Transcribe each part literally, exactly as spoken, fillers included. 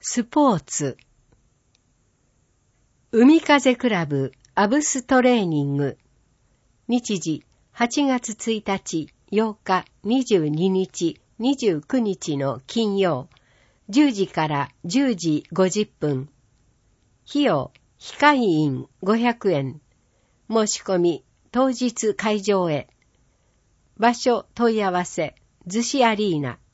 スポーツ。海風クラブアブストレーニング。日時はちがつついたち、ようか、にじゅうににち、にじゅうくにちの金曜、じゅうじからじゅうじごじゅっぷん。費用、非会員ごひゃくえん。申し込み、当日会場へ。場所問い合わせ、逗子アリーナ。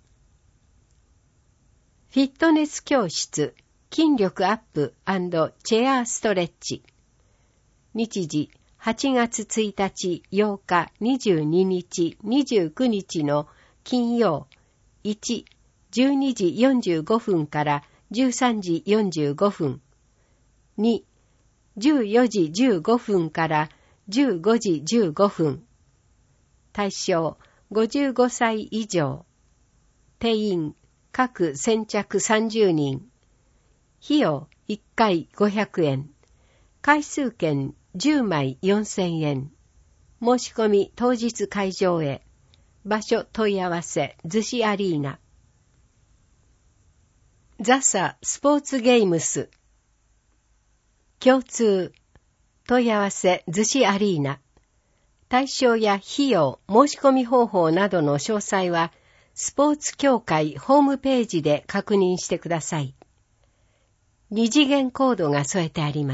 フィットネス教室、筋力アップ&チェアストレッチ。日時はちがつついたち、ようか、にじゅうににち、にじゅうくにちの金曜、いち、じゅうにじよんじゅうごふんからじゅうさんじよんじゅうごふん。に、じゅうよじじゅうごふんからじゅうごじじゅうごふん。対象ごじゅうごさい以上。定員各先着さんじゅうにん。費用いっかいごひゃくえん。回数券じゅうまいよんせんえん。申し込み当日会場へ。場所問い合わせ逗子アリーナ。ザサスポーツゲームス。共通。問い合わせ逗子アリーナ。対象や費用、申し込み方法などの詳細は、スポーツ協会ホームページで確認してください。二次元コードが添えてあります。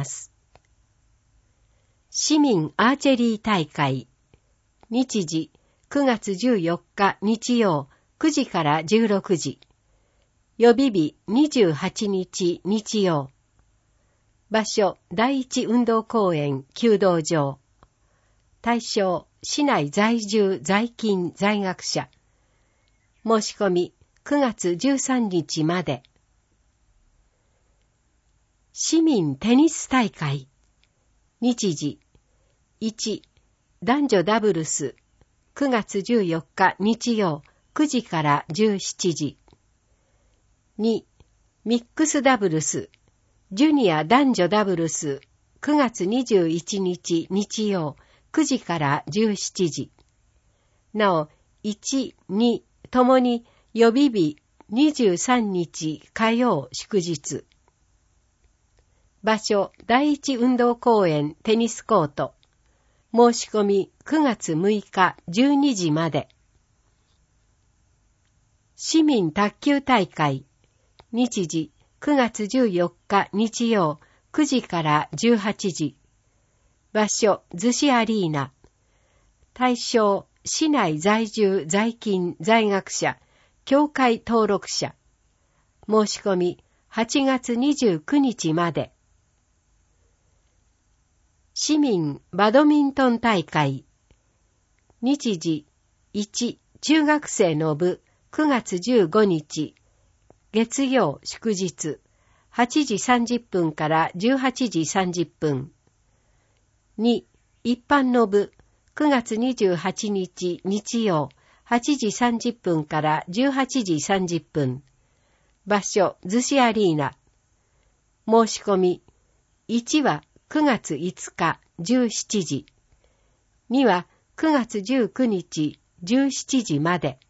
市民アーチェリー大会。日時くがつじゅうよっか日曜くじからじゅうろくじ。予備日にじゅうはちにち日曜。場所第一運動公園弓道場。対象市内在住在勤在学者。申し込みくがつじゅうさんにちまで。市民テニス大会。日時いち、男女ダブルスくがつじゅうよっか日曜くじからじゅうしちじ。に、ミックスダブルスジュニア男女ダブルスくがつにじゅういちにち日曜くじからじゅうしちじ。なお、いち、にともに予備日にじゅうさんにち火曜祝日。場所第一運動公園テニスコート。申し込みくがつむいかじゅうにじまで。市民卓球大会。日時くがつじゅうよっか日曜くじからじゅうはちじ。場所逗子アリーナ。対象市内在住在勤在学者協会登録者。申し込みはちがつにじゅうくにちまで。市民バドミントン大会。日時いち、中学生の部くがつじゅうごにち月曜祝日はちじさんじゅっぷんからじゅうはちじさんじゅっぷん。に、一般の部くがつにじゅうはちにち日曜はちじさんじゅっぷんからじゅうはちじさんじゅっぷん。場所逗子アリーナ。申し込みいちはくがついつかじゅうしちじ。にはくがつじゅうくにちじゅうしちじまで。